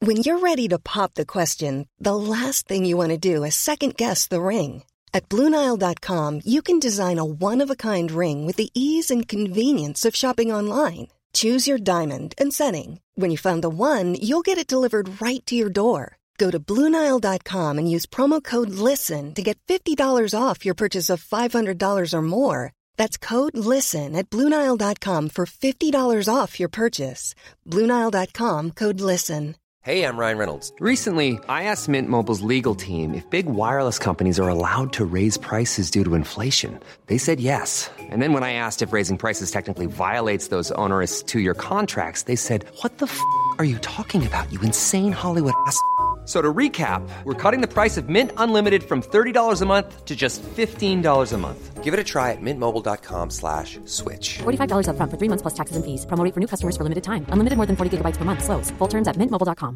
When you're ready to pop the question, the last thing you want to do is second-guess the ring. At BlueNile.com, you can design a one-of-a-kind ring with the ease and convenience of shopping online. Choose your diamond and setting. When you find the one, you'll get it delivered right to your door. Go to BlueNile.com and use promo code LISTEN to get $50 off your purchase of $500 or more. That's code LISTEN at BlueNile.com for $50 off your purchase. BlueNile.com, code LISTEN. Hey, I'm Ryan Reynolds. Recently, I asked Mint Mobile's legal team if big wireless companies are allowed to raise prices due to inflation. They said yes. And then when I asked if raising prices technically violates those onerous two-year contracts, they said, "What the f*** are you talking about, you insane Hollywood ass?" So to recap, we're cutting the price of Mint Unlimited from $30 a month to just $15 a month. Give it a try at mintmobile.com/switch. $45 up front for 3 months plus taxes and fees. Promo rate for new customers for limited time. Unlimited more than 40 gigabytes per month. Slows full terms at mintmobile.com.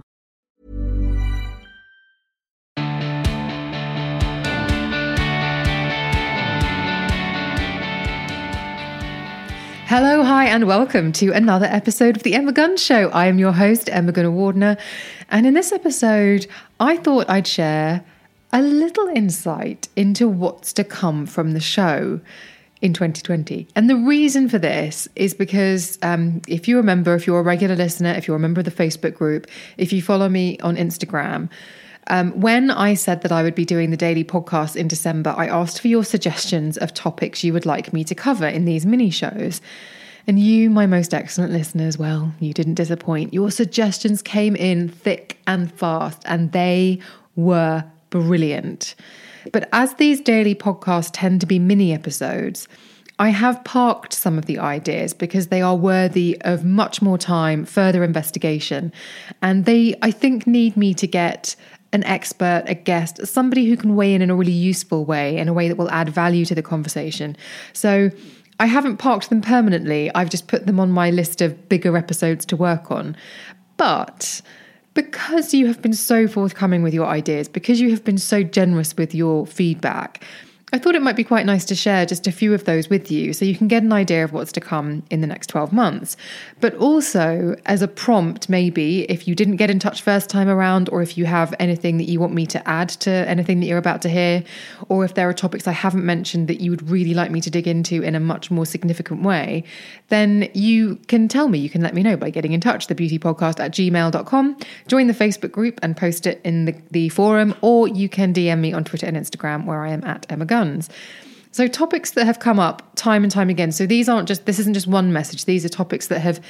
Hello, hi, and welcome to another episode of The Emma Guns Show. I am your host, Emma Gunnar-Wardner, and in this episode, I thought I'd share a little insight into what's to come from the show in 2020. And the reason for this is because if you're a regular listener, if you're a member of the Facebook group, if you follow me on Instagram, when I said that I would be doing the daily podcast in December, I asked for your suggestions of topics you would like me to cover in these mini shows. And you, my most excellent listeners, well, you didn't disappoint. Your suggestions came in thick and fast, and they were brilliant. But as these daily podcasts tend to be mini episodes, I have parked some of the ideas because they are worthy of much more time, further investigation, and they, I think, need me to get an expert, a guest, somebody who can weigh in a really useful way, in a way that will add value to the conversation. So I haven't parked them permanently. I've just put them on my list of bigger episodes to work on. But because you have been so forthcoming with your ideas, because you have been so generous with your feedback, I thought it might be quite nice to share just a few of those with you so you can get an idea of what's to come in the next 12 months. But also as a prompt, maybe if you didn't get in touch first time around, or if you have anything that you want me to add to anything that you're about to hear, or if there are topics I haven't mentioned that you would really like me to dig into in a much more significant way, then you can tell me, you can let me know by getting in touch, thebeautypodcast@gmail.com, join the Facebook group and post it in the forum, or you can DM me on Twitter and Instagram where I am at Emma Guns. So topics that have come up time and time again. So this isn't just one message. These are topics that have,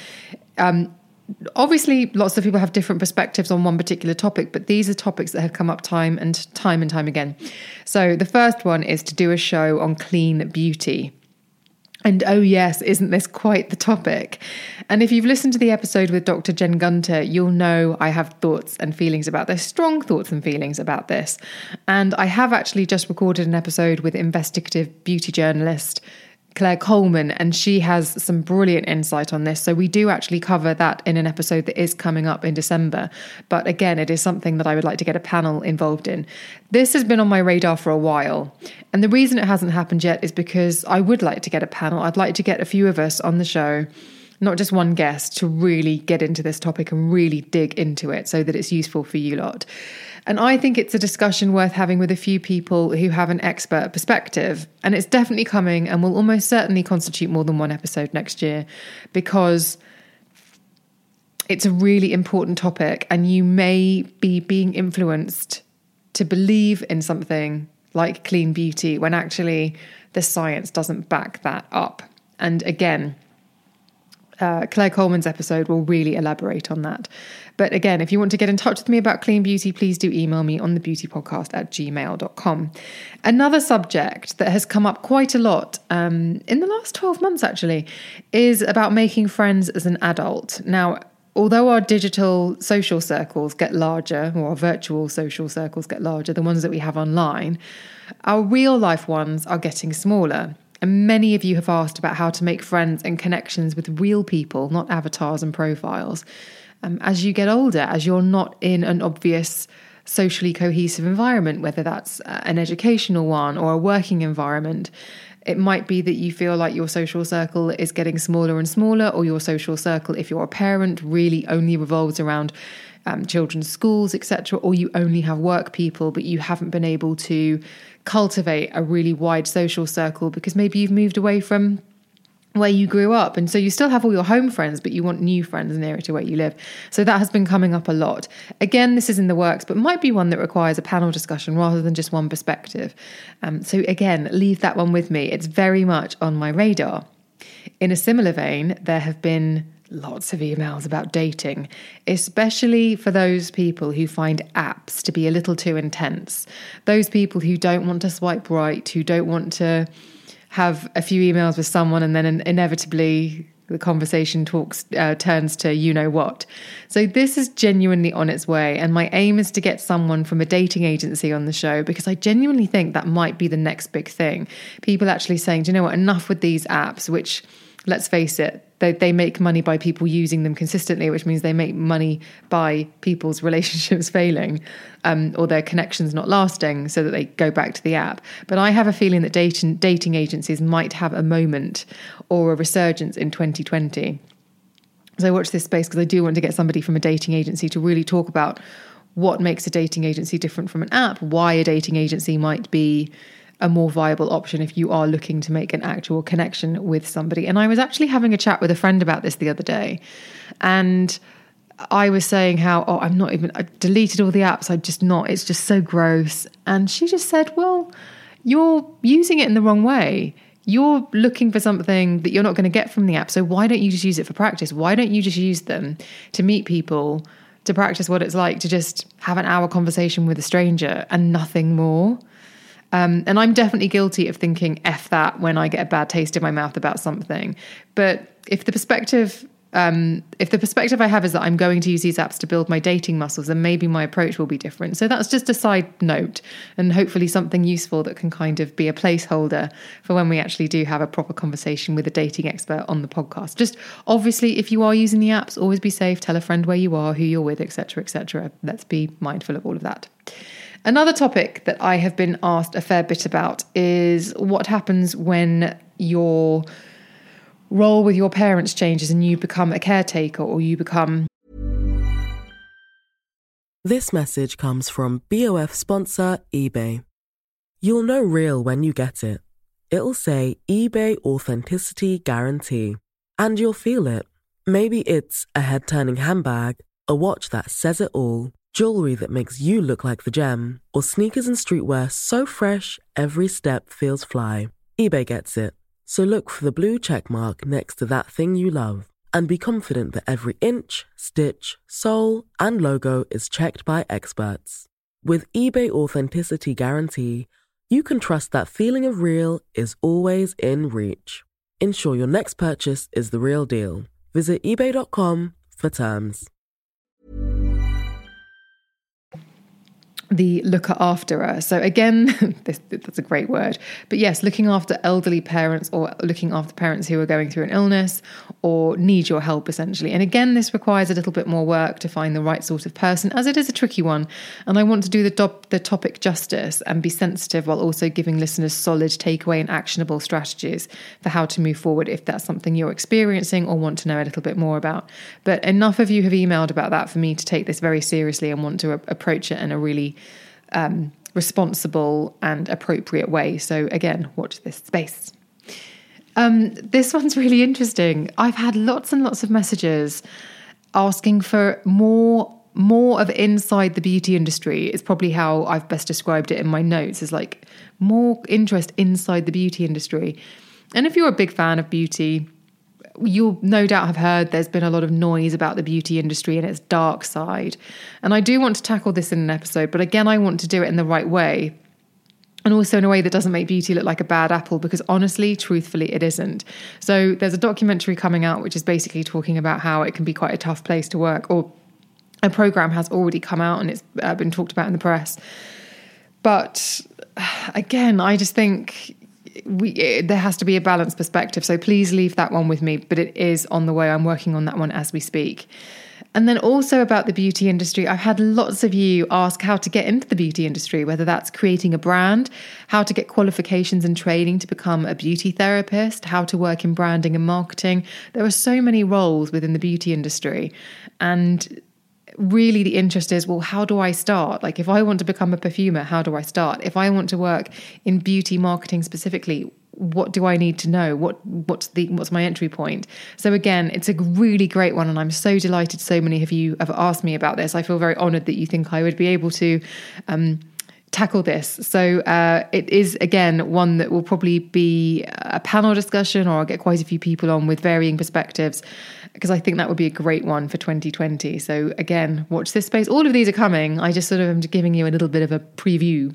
obviously lots of people have different perspectives on one particular topic, but these are topics that have come up time and time again. So the first one is to do a show on clean beauty. And oh yes, isn't this quite the topic? And if you've listened to the episode with Dr. Jen Gunter, you'll know I have thoughts and feelings about this, strong thoughts and feelings about this. And I have actually just recorded an episode with investigative beauty journalist Claire Coleman, and she has some brilliant insight on this. So we do actually cover that in an episode that is coming up in December. But again, it is something that I would like to get a panel involved in. This has been on my radar for a while. And the reason it hasn't happened yet is because I would like to get a panel. I'd like to get a few of us on the show, not just one guest, to really get into this topic and really dig into it so that it's useful for you lot. And I think it's a discussion worth having with a few people who have an expert perspective. And it's definitely coming and will almost certainly constitute more than one episode next year, because it's a really important topic and you may be being influenced to believe in something like clean beauty when actually the science doesn't back that up. And again, Claire Coleman's episode will really elaborate on that. But again, if you want to get in touch with me about clean beauty, please do email me on thebeautypodcast@gmail.com. Another subject that has come up quite a lot in the last 12 months actually is about making friends as an adult. Now, although our digital social circles get larger, or our virtual social circles get larger, the ones that we have online, our real life ones are getting smaller. And many of you have asked about how to make friends and connections with real people, not avatars and profiles. As you get older, as you're not in an obvious socially cohesive environment, whether that's an educational one or a working environment, it might be that you feel like your social circle is getting smaller and smaller, or your social circle, if you're a parent, really only revolves around children's schools, etc., or you only have work people, but you haven't been able to cultivate a really wide social circle because maybe you've moved away from where you grew up. And so you still have all your home friends, but you want new friends nearer to where you live. So that has been coming up a lot. Again, this is in the works, but might be one that requires a panel discussion rather than just one perspective. So again, leave that one with me. It's very much on my radar. In a similar vein, there have been lots of emails about dating, especially for those people who find apps to be a little too intense. Those people who don't want to swipe right, who don't want to have a few emails with someone and then inevitably the conversation turns to you know what. So this is genuinely on its way, and my aim is to get someone from a dating agency on the show because I genuinely think that might be the next big thing. People actually saying, do you know what, enough with these apps, which, let's face it, they make money by people using them consistently, which means they make money by people's relationships failing or their connections not lasting so that they go back to the app. But I have a feeling that dating agencies might have a moment or a resurgence in 2020. So watch this space because I do want to get somebody from a dating agency to really talk about what makes a dating agency different from an app, why a dating agency might be a more viable option if you are looking to make an actual connection with somebody. And I was actually having a chat with a friend about this the other day. And I was saying how, I deleted all the apps. It's just so gross. And she just said, well, you're using it in the wrong way. You're looking for something that you're not going to get from the app. So why don't you just use it for practice? Why don't you just use them to meet people, to practice what it's like to just have an hour conversation with a stranger and nothing more? And I'm definitely guilty of thinking F that when I get a bad taste in my mouth about something. But if the perspective I have is that I'm going to use these apps to build my dating muscles, then maybe my approach will be different. So that's just a side note and hopefully something useful that can kind of be a placeholder for when we actually do have a proper conversation with a dating expert on the podcast. Just obviously, if you are using the apps, always be safe, tell a friend where you are, who you're with, etc., etc. Let's be mindful of all of that. Another topic that I have been asked a fair bit about is what happens when your role with your parents changes and you become a caretaker or you become... This message comes from BOF sponsor eBay. You'll know real when you get it. It'll say eBay Authenticity Guarantee. And you'll feel it. Maybe it's a head-turning handbag, a watch that says it all, jewelry that makes you look like the gem, or sneakers and streetwear so fresh every step feels fly. eBay gets it. So look for the blue check mark next to that thing you love and be confident that every inch, stitch, sole, and logo is checked by experts. With eBay Authenticity Guarantee, you can trust that feeling of real is always in reach. Ensure your next purchase is the real deal. Visit ebay.com for terms. The looker afterer. So again, that's a great word. But yes, looking after elderly parents or looking after parents who are going through an illness or need your help, essentially. And again, this requires a little bit more work to find the right sort of person, as it is a tricky one. And I want to do the topic justice and be sensitive while also giving listeners solid takeaway and actionable strategies for how to move forward if that's something you're experiencing or want to know a little bit more about. But enough of you have emailed about that for me to take this very seriously and want to approach it in a really responsible and appropriate way. So again, watch this space. This one's really interesting. I've had lots and lots of messages asking for more of inside the beauty industry. It's probably how I've best described it in my notes, is like more interest inside the beauty industry. And if you're a big fan of beauty, you'll no doubt have heard there's been a lot of noise about the beauty industry and its dark side. And I do want to tackle this in an episode, but again, I want to do it in the right way. And also in a way that doesn't make beauty look like a bad apple, because honestly, truthfully, it isn't. So there's a documentary coming out, which is basically talking about how it can be quite a tough place to work, or a program has already come out and it's been talked about in the press. But again, I just think there has to be a balanced perspective. So please leave that one with me, but it is on the way. I'm working on that one as we speak. And then also about the beauty industry, I've had lots of you ask how to get into the beauty industry, whether that's creating a brand, how to get qualifications and training to become a beauty therapist, how to work in branding and marketing. There are so many roles within the beauty industry. And really the interest is, well, how do I start? Like if I want to become a perfumer, how do I start? If I want to work in beauty marketing specifically, what do I need to know? What's my entry point? So again, it's a really great one, and I'm so delighted so many of you have asked me about this. I feel very honoured that you think I would be able to tackle this. So it is, again, one that will probably be a panel discussion, or I'll get quite a few people on with varying perspectives, because I think that would be a great one for 2020. So again, watch this space. All of these are coming. I just sort of am giving you a little bit of a preview.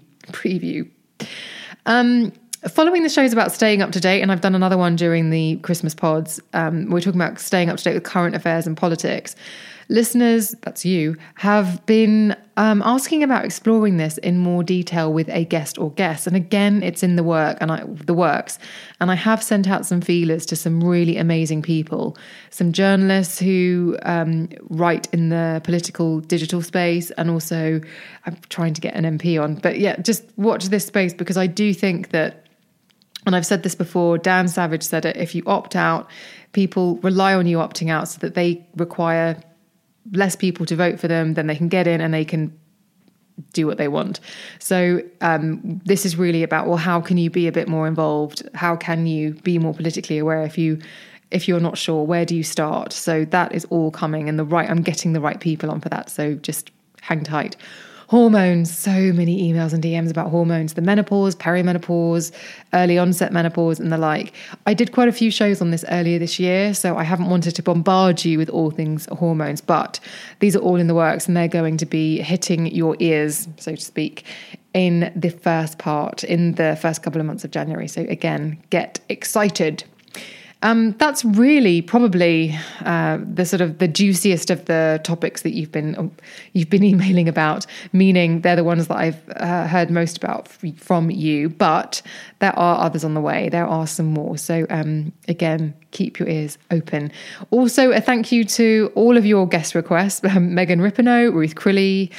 Following the shows about staying up to date, and I've done another one during the Christmas pods, we're talking about staying up to date with current affairs and politics. Listeners, that's you, have been asking about exploring this in more detail with a guest or guests. And again, it's in the works. And I have sent out some feelers to some really amazing people, some journalists who write in the political digital space, and also I'm trying to get an MP on. But yeah, just watch this space, because I do think that, and I've said this before, Dan Savage said it, if you opt out, people rely on you opting out so that they require less people to vote for them, then they can get in and they can do what they want. So this is really about, well, how can you be a bit more involved? How can you be more politically aware if you're not sure? Where do you start? So that is all coming, and I'm getting the right people on for that. So just hang tight. Hormones, so many emails and DMs about hormones, the menopause, perimenopause, early onset menopause and the like. I did quite a few shows on this earlier this year, so I haven't wanted to bombard you with all things hormones, but these are all in the works, and they're going to be hitting your ears, so to speak, in the first couple of months of January. So again, get excited. That's really probably the juiciest of the topics that you've been emailing about, meaning they're the ones that I've heard most about from you, but there are others on the way. There are some more. So again, keep your ears open. Also, a thank you to all of your guest requests, Megan Rippino, Ruth Crilly,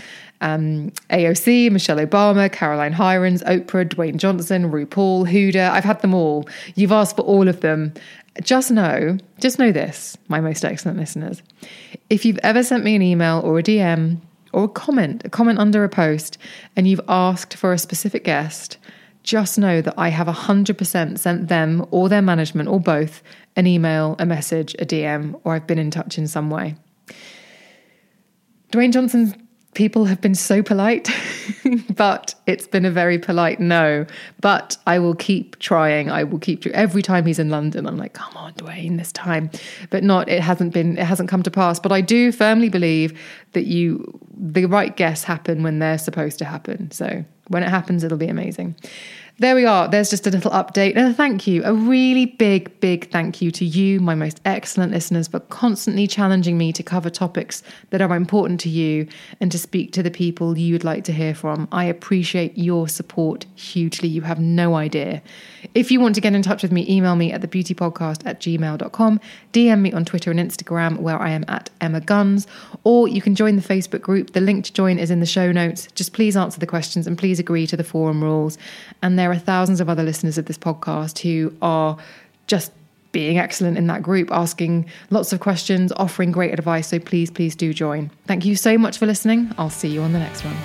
AOC, Michelle Obama, Caroline Hirons, Oprah, Dwayne Johnson, RuPaul, Huda. I've had them all. You've asked for all of them. Just know this, my most excellent listeners. If you've ever sent me an email or a DM or a comment under a post, and you've asked for a specific guest, just know that I have 100% sent them or their management or both an email, a message, a DM, or I've been in touch in some way. Dwayne Johnson's people have been so polite, but it's been a very polite no. But I will keep trying. Every time he's in London, I'm like, come on, Dwayne, this time. But it hasn't come to pass. But I do firmly believe that the right guests happen when they're supposed to happen. So when it happens, it'll be amazing. There we are. There's just a little update and a thank you. A really big, big thank you to you, my most excellent listeners, for constantly challenging me to cover topics that are important to you and to speak to the people you would like to hear from. I appreciate your support hugely. You have no idea. If you want to get in touch with me, email me at thebeautypodcast@gmail.com, DM me on Twitter and Instagram, where I am at Emma Guns, or you can join the Facebook group. The link to join is in the show notes. Just please answer the questions and please agree to the forum rules. And there are thousands of other listeners of this podcast who are just being excellent in that group, asking lots of questions, offering great advice. So please do join. Thank you so much for listening. I'll see you on the next one.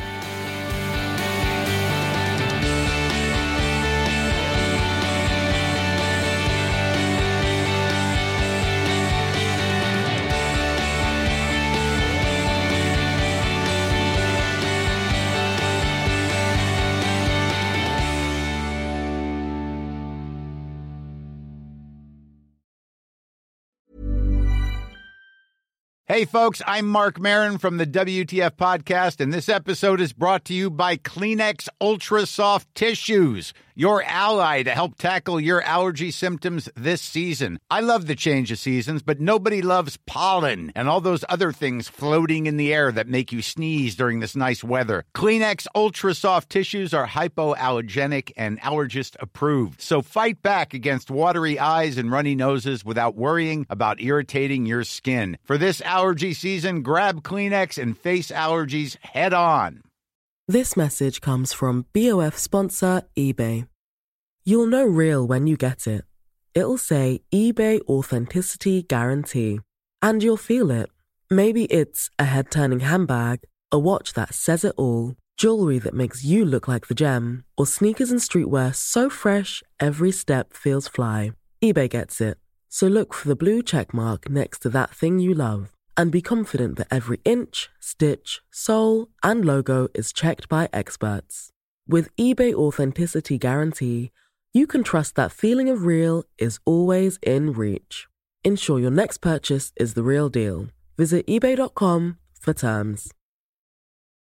Hey, folks, I'm Mark Maron from the WTF Podcast, and this episode is brought to you by Kleenex Ultra Soft Tissues, your ally to help tackle your allergy symptoms this season. I love the change of seasons, but nobody loves pollen and all those other things floating in the air that make you sneeze during this nice weather. Kleenex Ultra Soft Tissues are hypoallergenic and allergist approved, so fight back against watery eyes and runny noses without worrying about irritating your skin. For this allergy season, grab Kleenex and face allergies head on. This message comes from BOF sponsor eBay. You'll know real when you get it. It'll say eBay Authenticity Guarantee. And you'll feel it. Maybe it's a head-turning handbag, a watch that says it all, jewelry that makes you look like the gem, or sneakers and streetwear so fresh every step feels fly. eBay gets it. So look for the blue check mark next to that thing you love and be confident that every inch, stitch, sole, and logo is checked by experts. With eBay Authenticity Guarantee, you can trust that feeling of real is always in reach. Ensure your next purchase is the real deal. Visit eBay.com for terms.